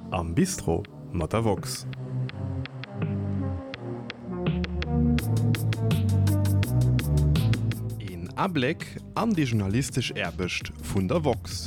Am Bistro mat der Vox. In Ableck an die journalistisch Erbecht vun der Vox.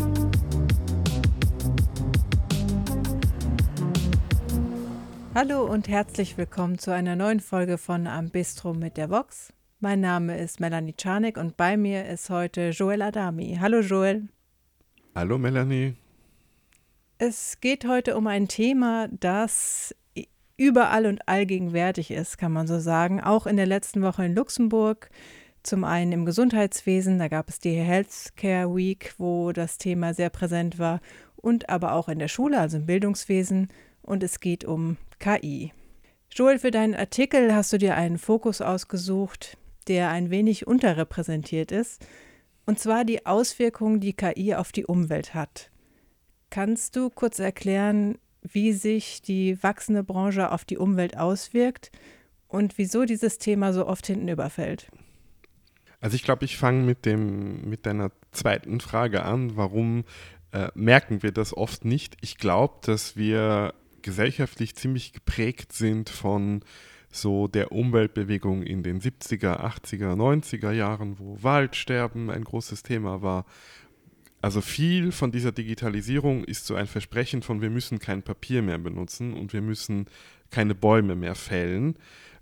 Hallo und herzlich willkommen zu einer neuen Folge von Am Bistro mit der Vox. Mein Name ist Melanie Czarnik und bei mir ist heute Joel Adami. Hallo Joel. Hallo Melanie. Es geht heute um ein Thema, das überall und allgegenwärtig ist, kann man so sagen. Auch in der letzten Woche in Luxemburg, zum einen im Gesundheitswesen, da gab es die Healthcare Week, wo das Thema sehr präsent war, und aber auch in der Schule, also im Bildungswesen. Und es geht um KI. Joel, für deinen Artikel hast du dir einen Fokus ausgesucht, der ein wenig unterrepräsentiert ist, und zwar die Auswirkungen, die KI auf die Umwelt hat. Kannst du kurz erklären, wie sich die wachsende Branche auf die Umwelt auswirkt und wieso dieses Thema so oft hinten überfällt? Also ich glaube, ich fange mit deiner zweiten Frage an. Warum merken wir das oft nicht? Ich glaube, dass wir gesellschaftlich ziemlich geprägt sind von so der Umweltbewegung in den 70er, 80er, 90er Jahren, wo Waldsterben ein großes Thema war. Also viel von dieser Digitalisierung ist so ein Versprechen von, wir müssen kein Papier mehr benutzen und wir müssen keine Bäume mehr fällen.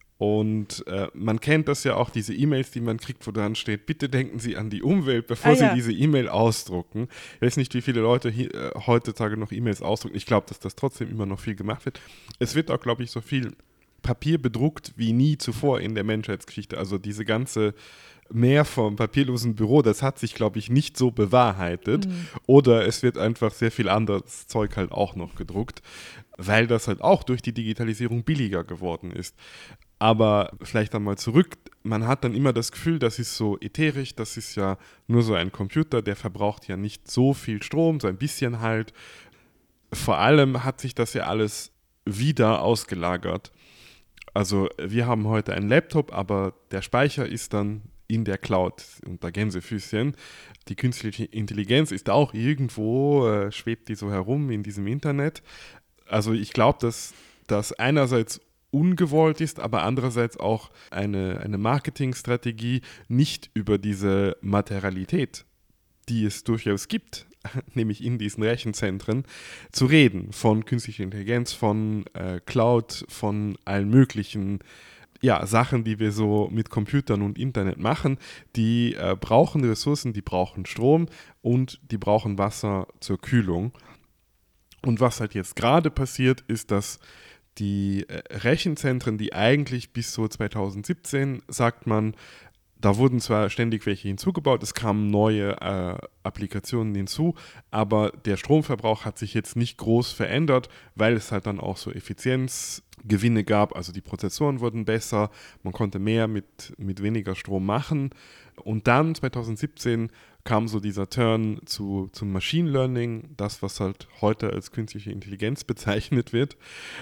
Und man kennt das ja auch, diese E-Mails, die man kriegt, wo dran steht, bitte denken Sie an die Umwelt, bevor Sie diese E-Mail ausdrucken. Ich weiß nicht, wie viele Leute heutzutage noch E-Mails ausdrucken. Ich glaube, dass das trotzdem immer noch viel gemacht wird. Es wird auch, glaube ich, so viel Papier bedruckt wie nie zuvor in der Menschheitsgeschichte. Also diese ganze Mehr vom papierlosen Büro, das hat sich, glaube ich, nicht so bewahrheitet. Oder es wird einfach sehr viel anderes Zeug halt auch noch gedruckt, weil das halt auch durch die Digitalisierung billiger geworden ist. Aber vielleicht einmal zurück, man hat dann immer das Gefühl, das ist so ätherisch, das ist ja nur so ein Computer, der verbraucht ja nicht so viel Strom, so ein bisschen halt. Vor allem hat sich das ja alles wieder ausgelagert. Also wir haben heute einen Laptop, aber der Speicher ist dann in der Cloud unter Gänsefüßchen. Die künstliche Intelligenz ist auch irgendwo, schwebt die so herum in diesem Internet. Also ich glaube, dass das einerseits ungewollt ist, aber andererseits auch eine Marketingstrategie, nicht über diese Materialität, die es durchaus gibt, nämlich in diesen Rechenzentren, zu reden. Von künstlicher Intelligenz, von Cloud, von allen möglichen Sachen, die wir so mit Computern und Internet machen. Die brauchen Ressourcen, die brauchen Strom und die brauchen Wasser zur Kühlung. Und was halt jetzt gerade passiert, ist, dass die Rechenzentren, die eigentlich bis so 2017, sagt man, da wurden zwar ständig welche hinzugebaut, es kamen neue Applikationen hinzu, aber der Stromverbrauch hat sich jetzt nicht groß verändert, weil es halt dann auch so Effizienzgewinne gab, also die Prozessoren wurden besser, man konnte mehr mit weniger Strom machen. Und dann 2017 kam so dieser Turn zum Machine Learning, das, was halt heute als künstliche Intelligenz bezeichnet wird.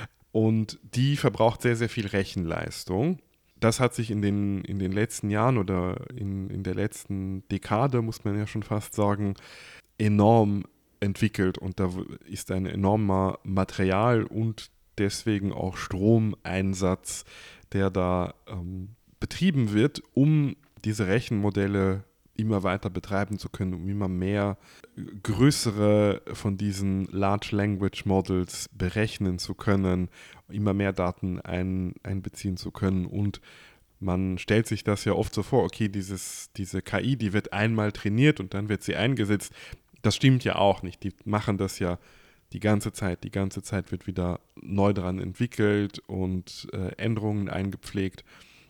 Und die verbraucht sehr, sehr viel Rechenleistung. Das hat sich in den letzten Jahren oder in der letzten Dekade, muss man ja schon fast sagen, enorm entwickelt. Und da ist ein enormer Material- und deswegen auch Stromeinsatz, der da betrieben wird, um diese Rechenmodelle immer weiter betreiben zu können, um immer mehr größere von diesen Large Language Models berechnen zu können, immer mehr Daten einbeziehen zu können. Und man stellt sich das ja oft so vor, okay, diese KI, die wird einmal trainiert und dann wird sie eingesetzt. Das stimmt ja auch nicht. Die machen das ja die ganze Zeit. Die ganze Zeit wird wieder neu dran entwickelt und Änderungen eingepflegt.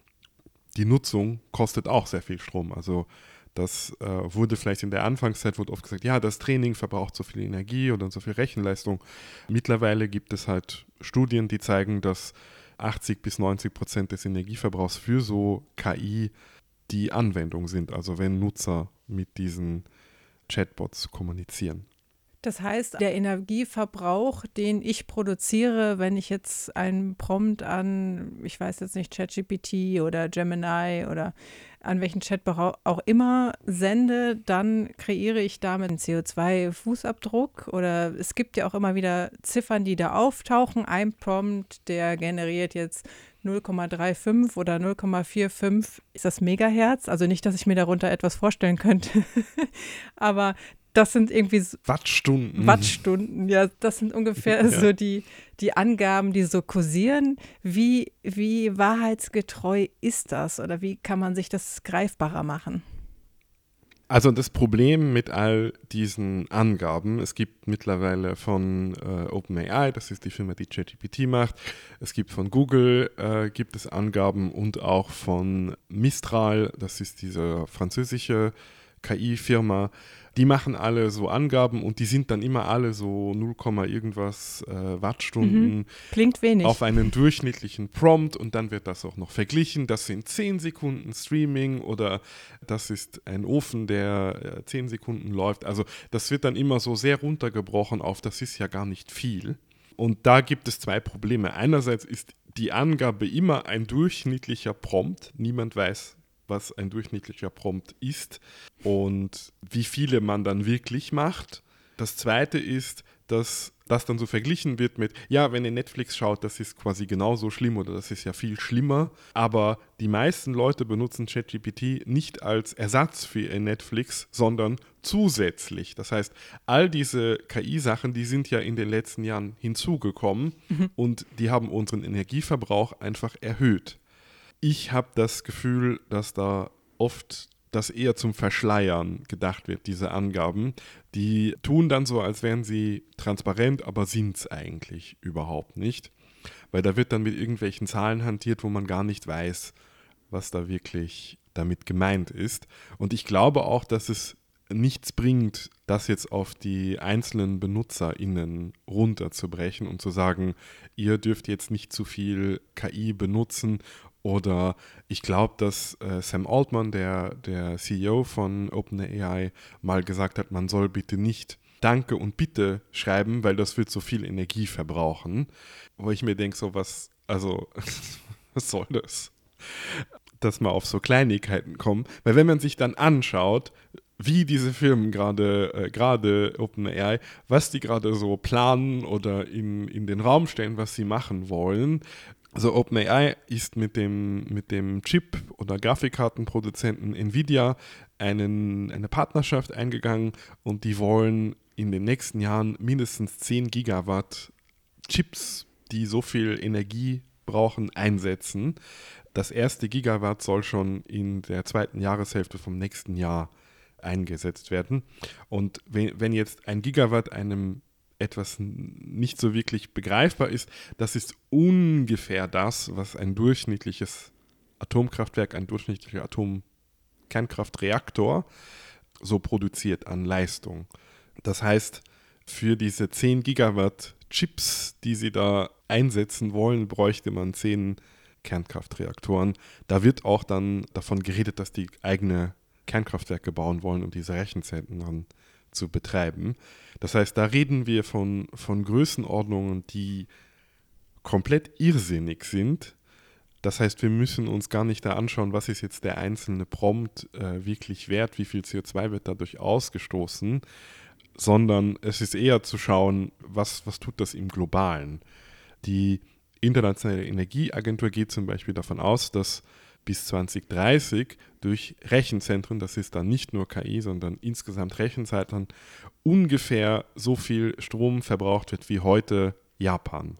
Die Nutzung kostet auch sehr viel Strom. Also das wurde vielleicht in der Anfangszeit wurde oft gesagt, ja, das Training verbraucht so viel Energie oder so viel Rechenleistung. Mittlerweile gibt es halt Studien, die zeigen, dass 80-90% des Energieverbrauchs für so KI die Anwendung sind. Also wenn Nutzer mit diesen Chatbots kommunizieren. Das heißt, der Energieverbrauch, den ich produziere, wenn ich jetzt einen Prompt an, ich weiß jetzt nicht, ChatGPT oder Gemini oder an welchen Chat auch immer sende, dann kreiere ich damit einen CO2-Fußabdruck. Oder es gibt ja auch immer wieder Ziffern, die da auftauchen. Ein Prompt, der generiert jetzt 0,35 oder 0,45 ist das Megahertz. Also nicht, dass ich mir darunter etwas vorstellen könnte, aber das sind irgendwie Wattstunden, ja, das sind ungefähr Ja. so die Angaben, die so kursieren. Wie wahrheitsgetreu ist das oder wie kann man sich das greifbarer machen? Also das Problem mit all diesen Angaben, es gibt mittlerweile von OpenAI, das ist die Firma, die ChatGPT macht, es gibt von Google, gibt es Angaben und auch von Mistral, das ist diese französische KI-Firma, die machen alle so Angaben und die sind dann immer alle so 0, irgendwas Wattstunden Klingt wenig. auf einen durchschnittlichen Prompt und dann wird das auch noch verglichen. Das sind 10 Sekunden Streaming oder das ist ein Ofen, der 10 Sekunden läuft. Also das wird dann immer so sehr runtergebrochen auf, das ist ja gar nicht viel. Und da gibt es zwei Probleme. Einerseits ist die Angabe immer ein durchschnittlicher Prompt. Niemand weiß, was ein durchschnittlicher Prompt ist und wie viele man dann wirklich macht. Das Zweite ist, dass das dann so verglichen wird mit, ja, wenn ihr Netflix schaut, das ist quasi genauso schlimm oder das ist ja viel schlimmer. Aber die meisten Leute benutzen ChatGPT nicht als Ersatz für ihr Netflix, sondern zusätzlich. Das heißt, all diese KI-Sachen, die sind ja in den letzten Jahren hinzugekommen und die haben unseren Energieverbrauch einfach erhöht. Ich habe das Gefühl, dass da oft das eher zum Verschleiern gedacht wird, diese Angaben. Die tun dann so, als wären sie transparent, aber sind es eigentlich überhaupt nicht. Weil da wird dann mit irgendwelchen Zahlen hantiert, wo man gar nicht weiß, was da wirklich damit gemeint ist. Und ich glaube auch, dass es nichts bringt, das jetzt auf die einzelnen BenutzerInnen runterzubrechen und zu sagen, ihr dürft jetzt nicht zu viel KI benutzen. Oder ich glaube, dass Sam Altman, der CEO von OpenAI, mal gesagt hat, man soll bitte nicht Danke und Bitte schreiben, weil das wird so viel Energie verbrauchen. Wo ich mir denke, so was soll das? Dass man auf so Kleinigkeiten kommt. Weil wenn man sich dann anschaut, wie diese Firmen gerade OpenAI, was die gerade so planen oder in den Raum stellen, was sie machen wollen. Also OpenAI ist mit dem Chip- oder Grafikkartenproduzenten Nvidia eine Partnerschaft eingegangen und die wollen in den nächsten Jahren mindestens 10 Gigawatt Chips, die so viel Energie brauchen, einsetzen. Das erste Gigawatt soll schon in der zweiten Jahreshälfte vom nächsten Jahr eingesetzt werden. Und wenn jetzt ein Gigawatt einem etwas nicht so wirklich begreifbar ist, das ist ungefähr das, was ein durchschnittliches Atomkraftwerk, ein durchschnittlicher Atomkernkraftreaktor so produziert an Leistung. Das heißt, für diese 10 Gigawatt Chips, die sie da einsetzen wollen, bräuchte man 10 Kernkraftreaktoren. Da wird auch dann davon geredet, dass die eigene Kernkraftwerke bauen wollen, um diese Rechenzentren dann zu betreiben. Das heißt, da reden wir von Größenordnungen, die komplett irrsinnig sind. Das heißt, wir müssen uns gar nicht da anschauen, was ist jetzt der einzelne Prompt wirklich wert, wie viel CO2 wird dadurch ausgestoßen, sondern es ist eher zu schauen, was tut das im Globalen. Die Internationale Energieagentur geht zum Beispiel davon aus, dass bis 2030 durch Rechenzentren, das ist dann nicht nur KI, sondern insgesamt Rechenzentren, ungefähr so viel Strom verbraucht wird wie heute Japan.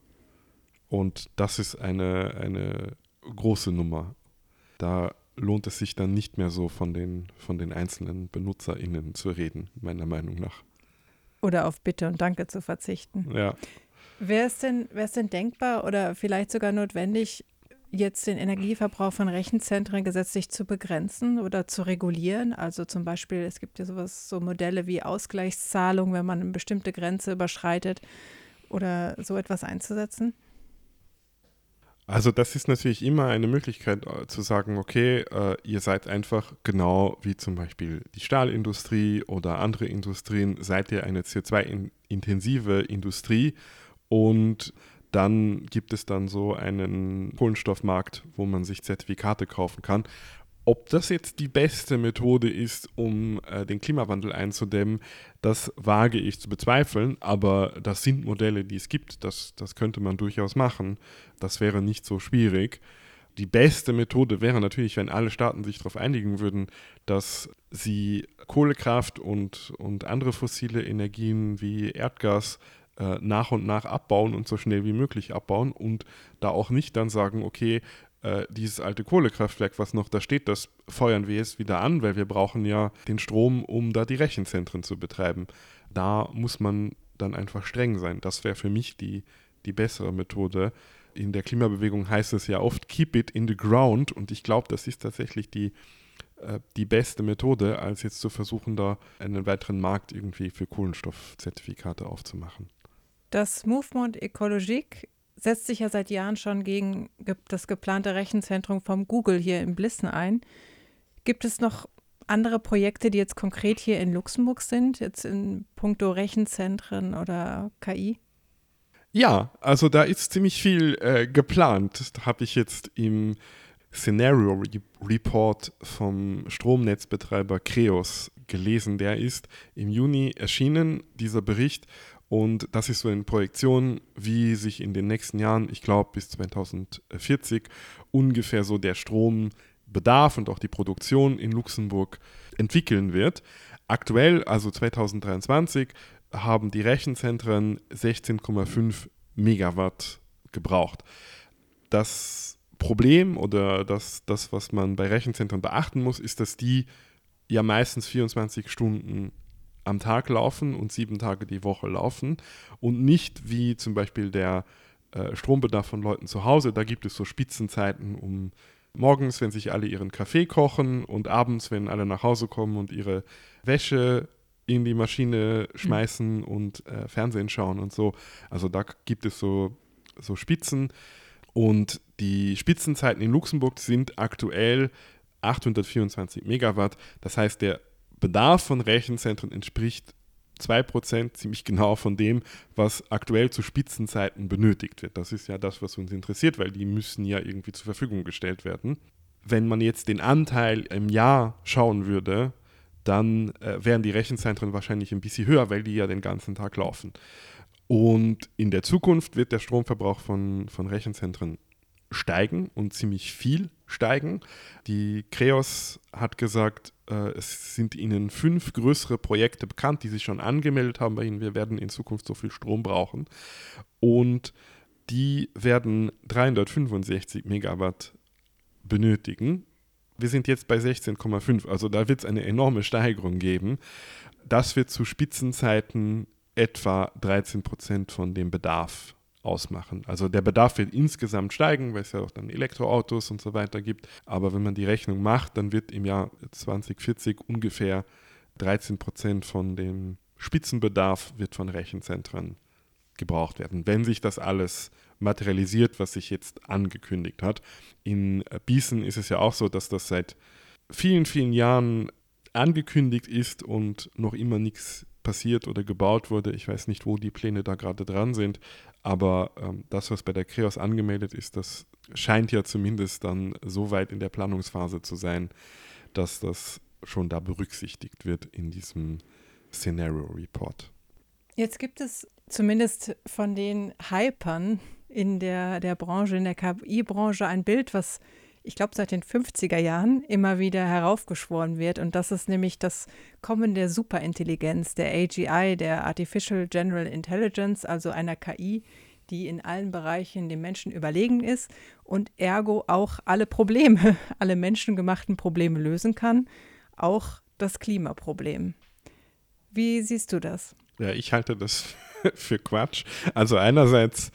Und das ist eine große Nummer. Da lohnt es sich dann nicht mehr so von den einzelnen BenutzerInnen zu reden, meiner Meinung nach. Oder auf Bitte und Danke zu verzichten. Ja. Wäre es denn denkbar oder vielleicht sogar notwendig, jetzt den Energieverbrauch von Rechenzentren gesetzlich zu begrenzen oder zu regulieren? Also zum Beispiel, es gibt ja so Modelle wie Ausgleichszahlung, wenn man eine bestimmte Grenze überschreitet oder so etwas einzusetzen? Also das ist natürlich immer eine Möglichkeit zu sagen, okay, ihr seid einfach genau wie zum Beispiel die Stahlindustrie oder andere Industrien, seid ihr eine CO2-intensive Industrie und dann gibt es dann so einen Kohlenstoffmarkt, wo man sich Zertifikate kaufen kann. Ob das jetzt die beste Methode ist, um den Klimawandel einzudämmen, das wage ich zu bezweifeln, aber das sind Modelle, die es gibt, das könnte man durchaus machen. Das wäre nicht so schwierig. Die beste Methode wäre natürlich, wenn alle Staaten sich darauf einigen würden, dass sie Kohlekraft und andere fossile Energien wie Erdgas nach und nach abbauen und so schnell wie möglich abbauen und da auch nicht dann sagen, okay, dieses alte Kohlekraftwerk, was noch da steht, das feuern wir jetzt wieder an, weil wir brauchen ja den Strom, um da die Rechenzentren zu betreiben. Da muss man dann einfach streng sein. Das wäre für mich die bessere Methode. In der Klimabewegung heißt es ja oft, keep it in the ground, und ich glaube, das ist tatsächlich die beste Methode, als jetzt zu versuchen, da einen weiteren Markt irgendwie für Kohlenstoffzertifikate aufzumachen. Das Mouvement Écologique setzt sich ja seit Jahren schon gegen das geplante Rechenzentrum vom Google hier in Blissen ein. Gibt es noch andere Projekte, die jetzt konkret hier in Luxemburg sind, jetzt in puncto Rechenzentren oder KI? Ja, also da ist ziemlich viel geplant. Das habe ich jetzt im Scenario Report vom Stromnetzbetreiber Kreos gelesen. Der ist im Juni erschienen, dieser Bericht. Und das ist so eine Projektion, wie sich in den nächsten Jahren, ich glaube bis 2040, ungefähr so der Strombedarf und auch die Produktion in Luxemburg entwickeln wird. Aktuell, also 2023, haben die Rechenzentren 16,5 Megawatt gebraucht. Das Problem oder das, was man bei Rechenzentren beachten muss, ist, dass die ja meistens 24 Stunden am Tag laufen und 7 Tage die Woche laufen und nicht wie zum Beispiel der Strombedarf von Leuten zu Hause. Da gibt es so Spitzenzeiten um morgens, wenn sich alle ihren Kaffee kochen, und abends, wenn alle nach Hause kommen und ihre Wäsche in die Maschine schmeißen und Fernsehen schauen und so. Also da gibt es so Spitzen, und die Spitzenzeiten in Luxemburg sind aktuell 824 Megawatt. Das heißt, der Bedarf von Rechenzentren entspricht 2% ziemlich genau von dem, was aktuell zu Spitzenzeiten benötigt wird. Das ist ja das, was uns interessiert, weil die müssen ja irgendwie zur Verfügung gestellt werden. Wenn man jetzt den Anteil im Jahr schauen würde, dann wären die Rechenzentren wahrscheinlich ein bisschen höher, weil die ja den ganzen Tag laufen. Und in der Zukunft wird der Stromverbrauch von Rechenzentren steigen und ziemlich viel steigen. Die Kreos hat gesagt, es sind ihnen 5 größere Projekte bekannt, die sich schon angemeldet haben bei ihnen. Wir werden in Zukunft so viel Strom brauchen. Und die werden 365 Megawatt benötigen. Wir sind jetzt bei 16,5, also da wird es eine enorme Steigerung geben. Das wird zu Spitzenzeiten etwa 13% von dem Bedarf ausmachen. Also der Bedarf wird insgesamt steigen, weil es ja auch dann Elektroautos und so weiter gibt. Aber wenn man die Rechnung macht, dann wird im Jahr 2040 ungefähr 13% von dem Spitzenbedarf wird von Rechenzentren gebraucht werden, wenn sich das alles materialisiert, was sich jetzt angekündigt hat. In Biesen ist es ja auch so, dass das seit vielen, vielen Jahren angekündigt ist und noch immer nichts passiert oder gebaut wurde. Ich weiß nicht, wo die Pläne da gerade dran sind, aber das, was bei der Kreos angemeldet ist, das scheint ja zumindest dann so weit in der Planungsphase zu sein, dass das schon da berücksichtigt wird in diesem Scenario Report. Jetzt gibt es zumindest von den Hypern in der Branche, in der KI-Branche ein Bild, was ich glaube seit den 50er Jahren immer wieder heraufbeschworen wird. Und das ist nämlich das Kommen der Superintelligenz, der AGI, der Artificial General Intelligence, also einer KI, die in allen Bereichen dem Menschen überlegen ist und ergo auch alle Probleme, alle menschengemachten Probleme lösen kann, auch das Klimaproblem. Wie siehst du das? Ja, ich halte das für Quatsch. Also einerseits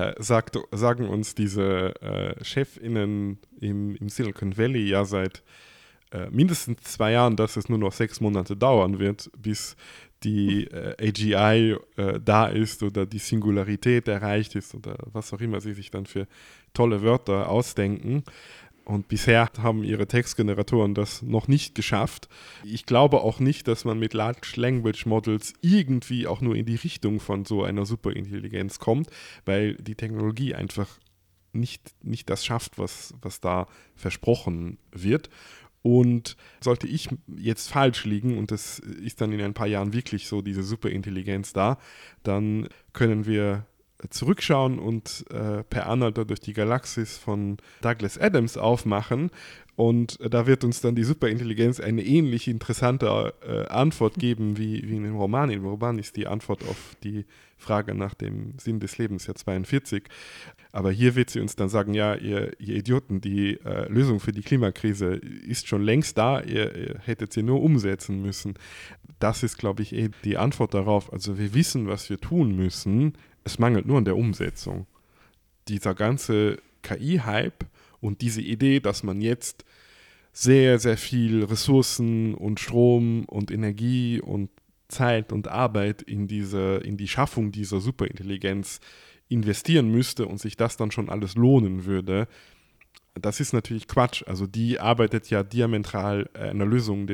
sagen uns diese ChefInnen im Silicon Valley ja seit mindestens 2 Jahren, dass es nur noch 6 Monate dauern wird, bis die AGI da ist oder die Singularität erreicht ist oder was auch immer sie sich dann für tolle Wörter ausdenken. Und bisher haben ihre Textgeneratoren das noch nicht geschafft. Ich glaube auch nicht, dass man mit Large Language Models irgendwie auch nur in die Richtung von so einer Superintelligenz kommt, weil die Technologie einfach nicht das schafft, was da versprochen wird. Und sollte ich jetzt falsch liegen und das ist dann in ein paar Jahren wirklich so diese Superintelligenz da, dann können wir zurückschauen und per Anhalter durch die Galaxis von Douglas Adams aufmachen und da wird uns dann die Superintelligenz eine ähnlich interessante Antwort geben wie in dem Roman. Im Roman ist die Antwort auf die Frage nach dem Sinn des Lebens ja 42, aber hier wird sie uns dann sagen, ja, ihr Idioten, die Lösung für die Klimakrise ist schon längst da, ihr hättet sie nur umsetzen müssen. Das ist, glaube ich, die Antwort darauf. Also wir wissen, was wir tun müssen, es mangelt nur an der Umsetzung. Dieser ganze KI-Hype und diese Idee, dass man jetzt sehr, sehr viel Ressourcen und Strom und Energie und Zeit und Arbeit in die Schaffung dieser Superintelligenz investieren müsste und sich das dann schon alles lohnen würde, das ist natürlich Quatsch. Also die arbeitet ja diametral einer Lösung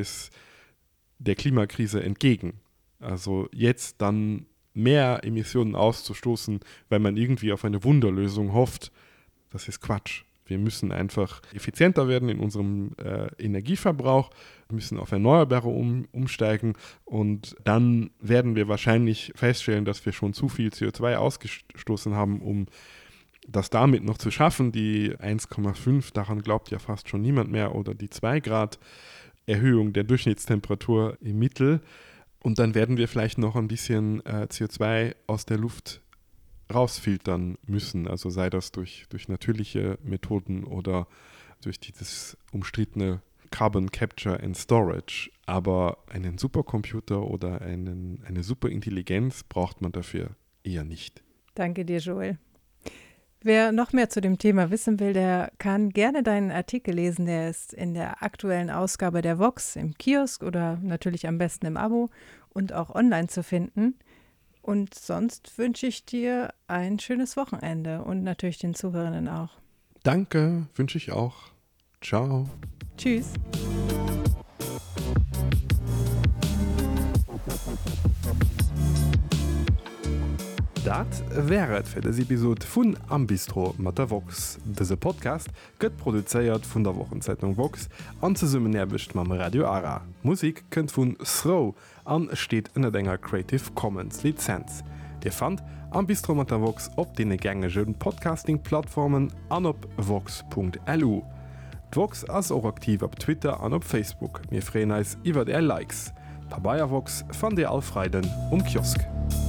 der Klimakrise entgegen. Also jetzt dann mehr Emissionen auszustoßen, weil man irgendwie auf eine Wunderlösung hofft, das ist Quatsch. Wir müssen einfach effizienter werden in unserem Energieverbrauch, müssen auf Erneuerbare umsteigen und dann werden wir wahrscheinlich feststellen, dass wir schon zu viel CO2 ausgestoßen haben, um das damit noch zu schaffen. Die 1,5, daran glaubt ja fast schon niemand mehr, oder die 2 Grad Erhöhung der Durchschnittstemperatur im Mittel. Und dann werden wir vielleicht noch ein bisschen CO2 aus der Luft rausfiltern müssen, also sei das durch natürliche Methoden oder durch dieses umstrittene Carbon Capture and Storage. Aber einen Supercomputer oder eine Superintelligenz braucht man dafür eher nicht. Danke dir, Joel. Wer noch mehr zu dem Thema wissen will, der kann gerne deinen Artikel lesen. Der ist in der aktuellen Ausgabe der Vox im Kiosk oder natürlich am besten im Abo und auch online zu finden. Und sonst wünsche ich dir ein schönes Wochenende und natürlich den Zuhörenden auch. Danke, wünsche ich auch. Ciao. Tschüss. Dat wäret fir des Episode vun Am Bistro mat der Vox. Dese Podcast gëtt produzéiert vun der Wochenzeitung Vox an ze summen erbecht mam Radio Ara. Musik kënnt vun Throw an steet ënner enger Creative Commons Lizenz. Dir fand Am Bistro mat der Vox op dee gängegen Podcasting-Plattformen an op vox.lu. Vox ass auch aktiv op Twitter an op Facebook. Mir freuen eis iwwer der Likes. Per Bayervox fan Dir all Freiden Kiosk.